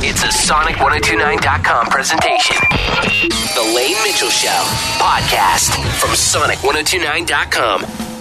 It's a Sonic1029.com presentation. The Lane Mitchell Show podcast from Sonic1029.com.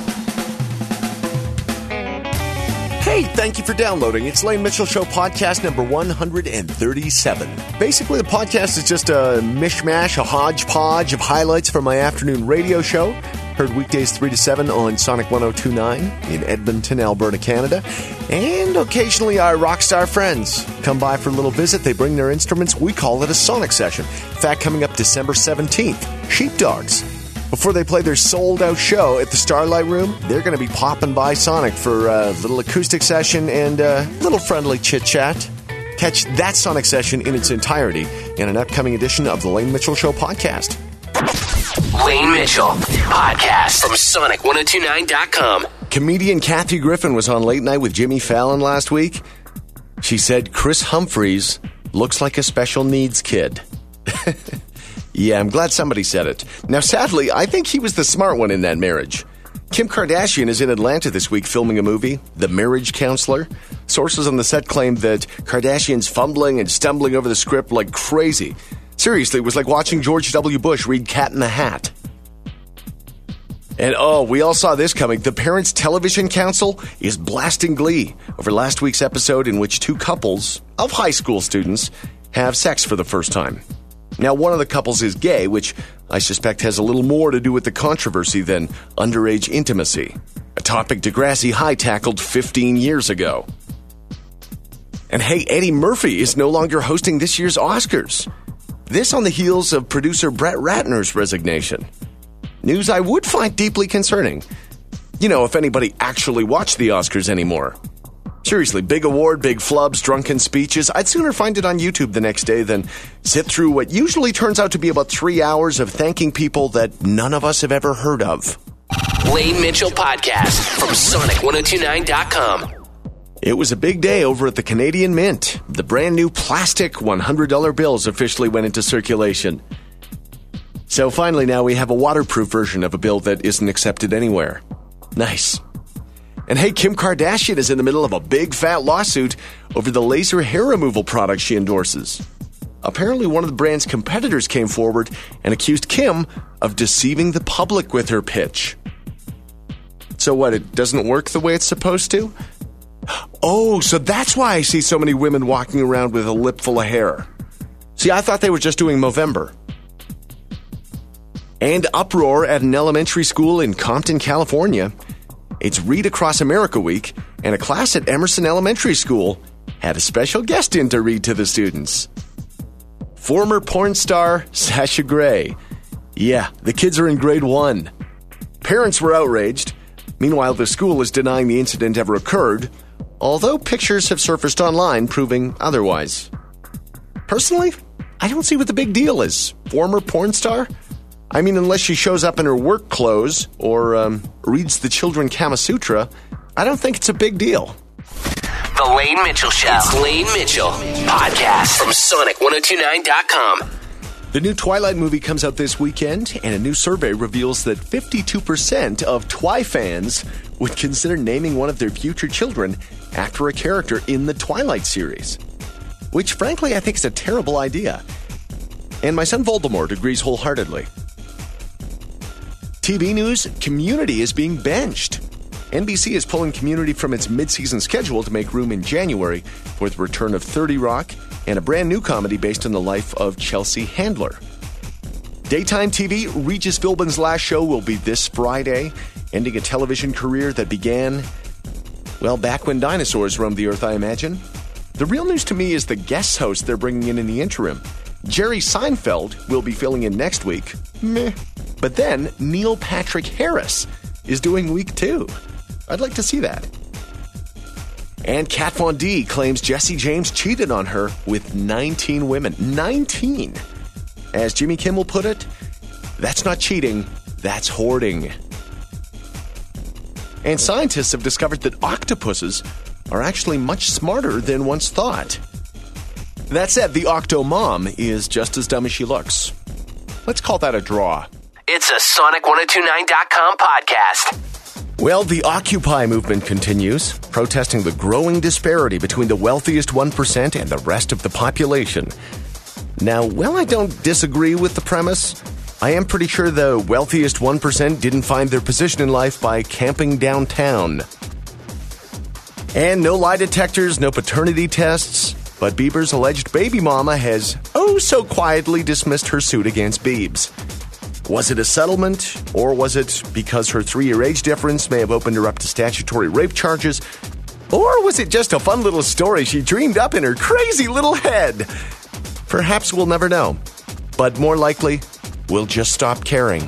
Hey, thank you for downloading. It's Lane Mitchell Show podcast number 137. Basically, the podcast is just a mishmash, a hodgepodge of highlights from my afternoon radio show. Heard weekdays 3 to 7 on Sonic 1029 in Edmonton, Alberta, Canada. And occasionally our rock star friends come by for a little visit. They bring their instruments. We call it a Sonic session. In fact, coming up December 17th, Sheepdogs. Before they play their sold-out show at the Starlight Room, they're going to be popping by Sonic for a little acoustic session and a little friendly chit-chat. Catch that Sonic session in its entirety in an upcoming edition of the Lane Mitchell Show podcast. Lane Mitchell podcast from Sonic1029.com. Comedian Kathy Griffin was on Late Night with Jimmy Fallon last week. She said Chris Humphries looks like a special needs kid. Yeah, I'm glad somebody said it. Now, sadly, I think he was the smart one in that marriage. Kim Kardashian is in Atlanta this week filming a movie, The Marriage Counselor. Sources on the set claimed that Kardashian's fumbling and stumbling over the script like crazy. Seriously, it was like watching George W. Bush read Cat in the Hat. And we all saw this coming. The Parents Television Council is blasting glee over last week's episode in which two couples of high school students have sex for the first time. Now, one of the couples is gay, which I suspect has a little more to do with the controversy than underage intimacy, a topic Degrassi High tackled 15 years ago. And hey, Eddie Murphy is no longer hosting this year's Oscars. This on the heels of producer Brett Ratner's resignation. News I would find deeply concerning. You know, if anybody actually watched the Oscars anymore. Seriously, big award, big flubs, drunken speeches. I'd sooner find it on YouTube the next day than sit through what usually turns out to be about 3 hours of thanking people that none of us have ever heard of. Lane Mitchell podcast from Sonic1029.com. It was a big day over at the Canadian Mint. The brand new plastic $100 bills officially went into circulation. So finally now we have a waterproof version of a bill that isn't accepted anywhere. Nice. And hey, Kim Kardashian is in the middle of a big fat lawsuit over the laser hair removal product she endorses. Apparently one of the brand's competitors came forward and accused Kim of deceiving the public with her pitch. So what, it doesn't work the way it's supposed to? Oh, so that's why I see so many women walking around with a lip full of hair. See, I thought they were just doing Movember. And uproar at an elementary school in Compton, California. It's Read Across America Week, and a class at Emerson Elementary School had a special guest in to read to the students. Former porn star Sasha Grey. Yeah, the kids are in grade 1. Parents were outraged. Meanwhile, the school is denying the incident ever occurred, although pictures have surfaced online proving otherwise. Personally, I don't see what the big deal is. Former porn star? I mean, unless she shows up in her work clothes or reads the children Kama Sutra, I don't think it's a big deal. The Lane Mitchell Show. It's Lane Mitchell podcast from Sonic1029.com. The new Twilight movie comes out this weekend, and a new survey reveals that 52% of Twi fans would consider naming one of their future children after a character in the Twilight series. Which, frankly, I think is a terrible idea. And my son Voldemort agrees wholeheartedly. TV news, Community is being benched. NBC is pulling Community from its mid-season schedule to make room in January for the return of 30 Rock and a brand new comedy based on the life of Chelsea Handler. Daytime TV, Regis Philbin's last show will be this Friday, ending a television career that began, well, back when dinosaurs roamed the earth, I imagine. The real news to me is the guest host they're bringing in the interim. Jerry Seinfeld will be filling in next week. Meh. But then Neil Patrick Harris is doing week 2. I'd like to see that. And Kat Von D claims Jesse James cheated on her with 19 women. 19! As Jimmy Kimmel put it, that's not cheating, that's hoarding. And scientists have discovered that octopuses are actually much smarter than once thought. That said, the Octomom is just as dumb as she looks. Let's call that a draw. It's a Sonic1029.com podcast. Well, the Occupy movement continues, protesting the growing disparity between the wealthiest 1% and the rest of the population. Now, while I don't disagree with the premise, I am pretty sure the wealthiest 1% didn't find their position in life by camping downtown. And no lie detectors, no paternity tests, but Bieber's alleged baby mama has so quietly dismissed her suit against Biebs. Was it a settlement, or was it because her 3-year age difference may have opened her up to statutory rape charges? Or was it just a fun little story she dreamed up in her crazy little head? Perhaps we'll never know. But more likely, we'll just stop caring.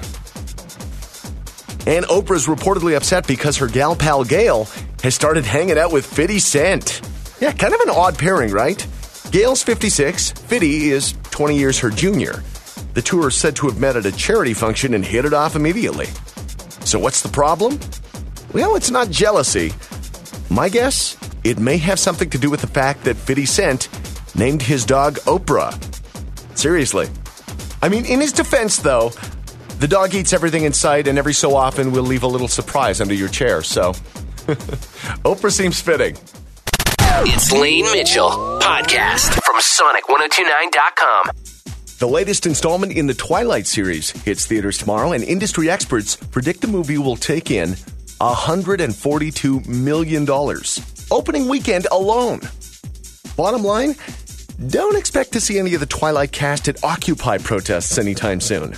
And Oprah's reportedly upset because her gal pal Gayle has started hanging out with 50 Cent. Yeah, kind of an odd pairing, right? Gayle's 56, 50 is 20 years her junior. The two are said to have met at a charity function and hit it off immediately. So what's the problem? Well, it's not jealousy. My guess, it may have something to do with the fact that 50 Cent named his dog Oprah. Seriously. I mean, in his defense, though, the dog eats everything in sight and every so often will leave a little surprise under your chair, so Oprah seems fitting. It's Lane Mitchell Podcast from Sonic1029.com. The latest installment in the Twilight series hits theaters tomorrow, and industry experts predict the movie will take in $142 million. Opening weekend alone. Bottom line, don't expect to see any of the Twilight cast at Occupy protests anytime soon.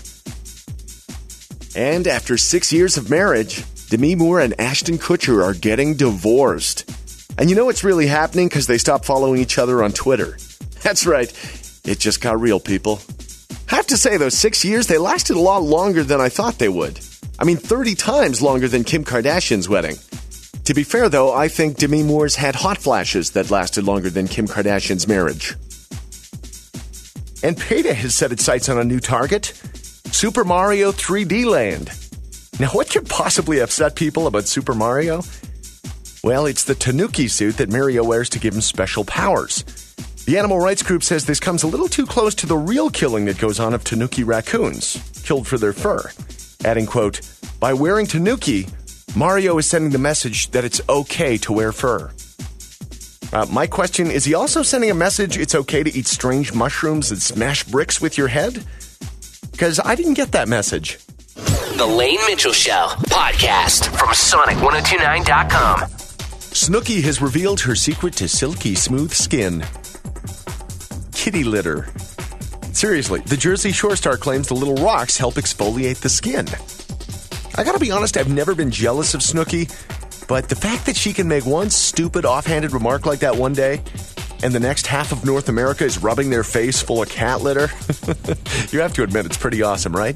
And after 6 years of marriage, Demi Moore and Ashton Kutcher are getting divorced. And you know what's really happening because they stopped following each other on Twitter. That's right. It just got real, people. I have to say, those 6 years, they lasted a lot longer than I thought they would. I mean, 30 times longer than Kim Kardashian's wedding. To be fair, though, I think Demi Moore's had hot flashes that lasted longer than Kim Kardashian's marriage. And Payday has set its sights on a new target, Super Mario 3D Land. Now, what could possibly upset people about Super Mario? Well, it's the Tanuki suit that Mario wears to give him special powers. The animal rights group says this comes a little too close to the real killing that goes on of Tanuki raccoons, killed for their fur. Adding, quote, by wearing Tanuki, Mario is sending the message that it's okay to wear fur. My question, is he also sending a message it's okay to eat strange mushrooms and smash bricks with your head? Because I didn't get that message. The Lane Mitchell Show Podcast from Sonic1029.com. Snooki has revealed her secret to silky smooth skin. Kitty litter. Seriously, the Jersey Shore star claims the little rocks help exfoliate the skin. I gotta be honest, I've never been jealous of Snooki, but the fact that she can make one stupid offhanded remark like that one day, and the next half of North America is rubbing their face full of cat litter, you have to admit it's pretty awesome, right?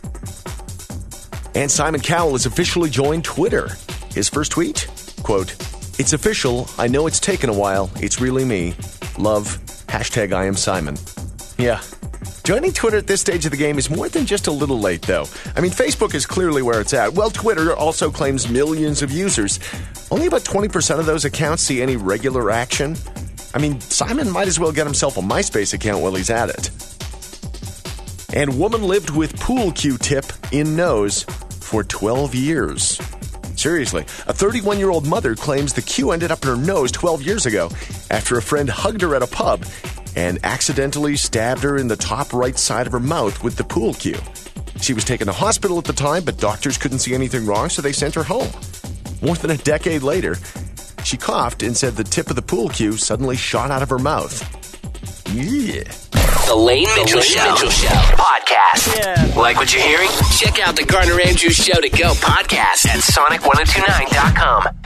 And Simon Cowell has officially joined Twitter. His first tweet, quote, it's official, I know it's taken a while, it's really me. Love, hashtag I am Simon. Yeah. Joining Twitter at this stage of the game is more than just a little late, though. I mean, Facebook is clearly where it's at. Well, Twitter also claims millions of users. Only about 20% of those accounts see any regular action. I mean, Simon might as well get himself a MySpace account while he's at it. And woman lived with pool cue tip in nose for 12 years. Seriously, a 31-year-old mother claims the cue ended up in her nose 12 years ago after a friend hugged her at a pub and accidentally stabbed her in the top right side of her mouth with the pool cue. She was taken to hospital at the time, but doctors couldn't see anything wrong, so they sent her home. More than a decade later, she coughed and said the tip of the pool cue suddenly shot out of her mouth. Yeah. The Lane Mitchell Show Podcast. Yeah. Like what you're hearing? Check out the Gardner Andrews Show to Go podcast at Sonic1029.com.